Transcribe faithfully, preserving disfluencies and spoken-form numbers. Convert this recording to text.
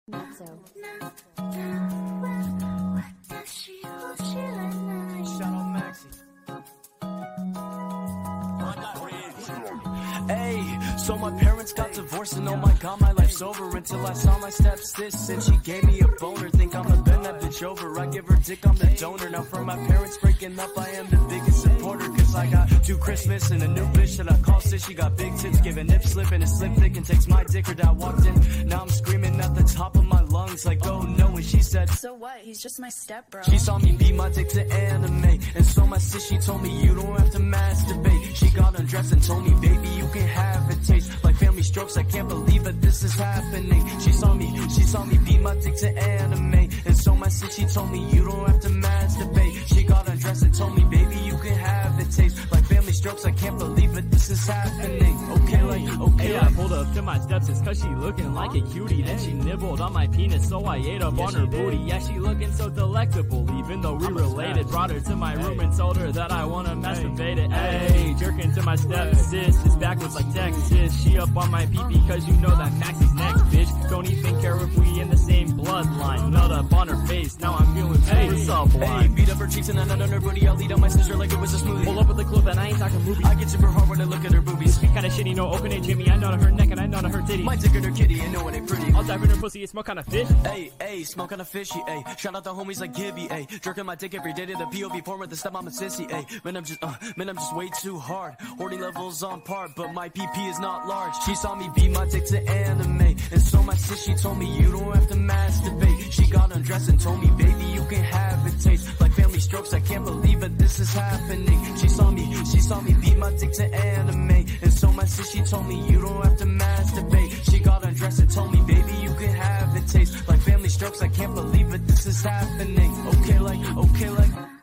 Not so. Shout out Maxie. Hey, so my parents got divorced and oh my god, my life's over until I saw my stepsis and she gave me a boner. Think I'ma bend that bitch over, I give her dick, I'm the donor. Now for my parents breaking up, I am the biggest supporter, cause I got two Christmas and a new bitch that I call sis. She got big tits, giving nip slip and a slim thick and takes my dick. Her dad walked in, now I'm screaming at the top of my lungs like oh no, and she said so what, he's just my step bro. She saw me beat my dick to anime, and so my sis, she told me you don't have to masturbate. She got undressed and told me baby you can have a taste like family strokes. I can't believe that this is happening. She saw me, she saw me beat my dick to anime, and so my sis, she told me you don't have to masturbate. She got undressed and told me baby you can have a taste like family strokes. I can't believe that this is happening. Okay like, okay hey, like. I pulled up to my steps, it's cause she looking like a cutie. Then she nibbled on my penis, so I ate up Yeah, on her she did. booty. Yeah, she looking so delectable, even though we related. Brought her to my room and told her that I wanna masturbate it. Hey, jerking to my step sis, it's backwards like Texas. She up on my pee-pee cause you know that Maxie's next, bitch. Don't even care if we in the same bloodline. Nut up on her face, now I'm feeling hey, Hey, sublime. beat up her cheeks and then under her booty. I'll lead on my sister like it was a smoothie. Pull up with the clip and I ain't talking movies. I get super hard when I look at her boobies. Kinda shitty, no open it, Jimmy. I know to her neck and I know to her titties. My dick in her kitty and no it ain't pretty. I'll dive in her pussy, it smell kinda fish. Hey, hey, smell kinda fishy, ay. Shout out the homies like Gibby, ay. Jerking my dick every day to the P O V form with the step, I'm a sissy, ay. Man, I'm just, uh, man, I'm just way too hard. Hoarding levels on par, but my P P is not large. She saw me beat my dick to anime, and so my sis, she told me you don't have to masturbate. She got undressed and told me, baby, you can have a taste like family strokes. I can't believe that this is happening. She saw me, she saw me beat my dick to anime, and so my sis, she told me you don't have to masturbate. She got undressed and told me, baby, you can have a taste like family strokes. I can't believe that this is happening. Okay like, okay like.